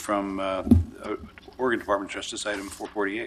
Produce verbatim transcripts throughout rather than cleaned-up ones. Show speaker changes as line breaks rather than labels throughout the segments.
from uh, uh, Oregon Department of Justice, item four forty-eight.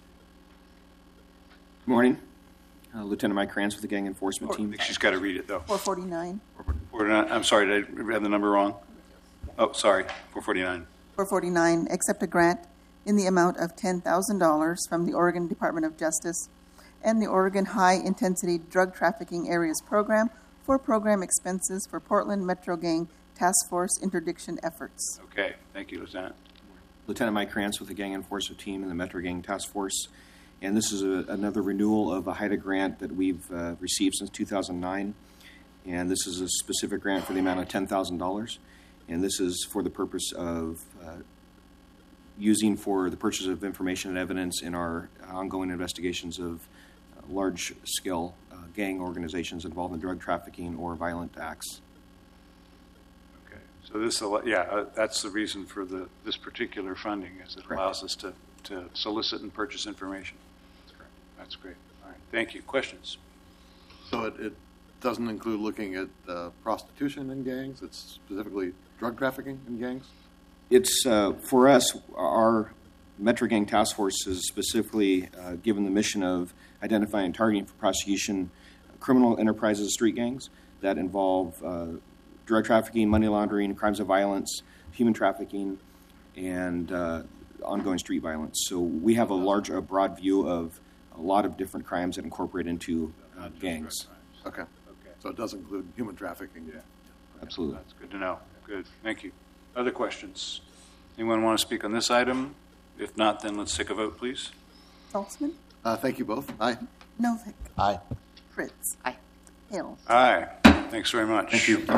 Good morning. Uh, Lieutenant Mike Kranz with the Gang Enforcement
I
Team.
think she's got to read it, though.
four forty-nine.
four forty-nine. I'm sorry, did I have the number wrong? Oh, sorry, four forty-nine.
four forty-nine, accept a grant in the amount of ten thousand dollars from the Oregon Department of Justice and the Oregon High Intensity Drug Trafficking Areas Program for program expenses for Portland Metro Gang Task Force interdiction efforts.
Okay, thank you, Lieutenant.
Lieutenant Mike Kranz with the Gang Enforcement Team and the Metro Gang Task Force. And this is a, another renewal of a HIDA grant that we've uh, received since two thousand nine. And this is a specific grant for the amount of ten thousand dollars. And this is for the purpose of uh, using for the purchase of information and evidence in our ongoing investigations of uh, large-scale uh, gang organizations involved in drug trafficking or violent acts.
Okay, so this, al- yeah, uh, that's the reason for the this particular funding, is it
Correct.
allows us to, to solicit and purchase information. That's correct. That's great. All right, thank you. Questions?
So it, it doesn't include looking at uh, prostitution in gangs? It's specifically drug trafficking in gangs?
It's, uh, for us, our Metro Gang Task Force is specifically uh, given the mission of identifying and targeting for prosecution criminal enterprises, street gangs that involve uh, drug trafficking, money laundering, crimes of violence, human trafficking, and uh, ongoing street violence. So we have a large, a broad view of a lot of different crimes that incorporate into uh, gangs.
Okay.
Okay.
So it does include human trafficking?
Yeah.
Absolutely.
That's good to know. Good. Thank you. Other questions? Anyone want to speak on this item? If not, then let's take a vote, please.
Saltzman?
Uh, thank you both. Aye.
Novick?
Aye.
Fritz? Aye. Hill?
Aye. Thanks very much.
Thank you.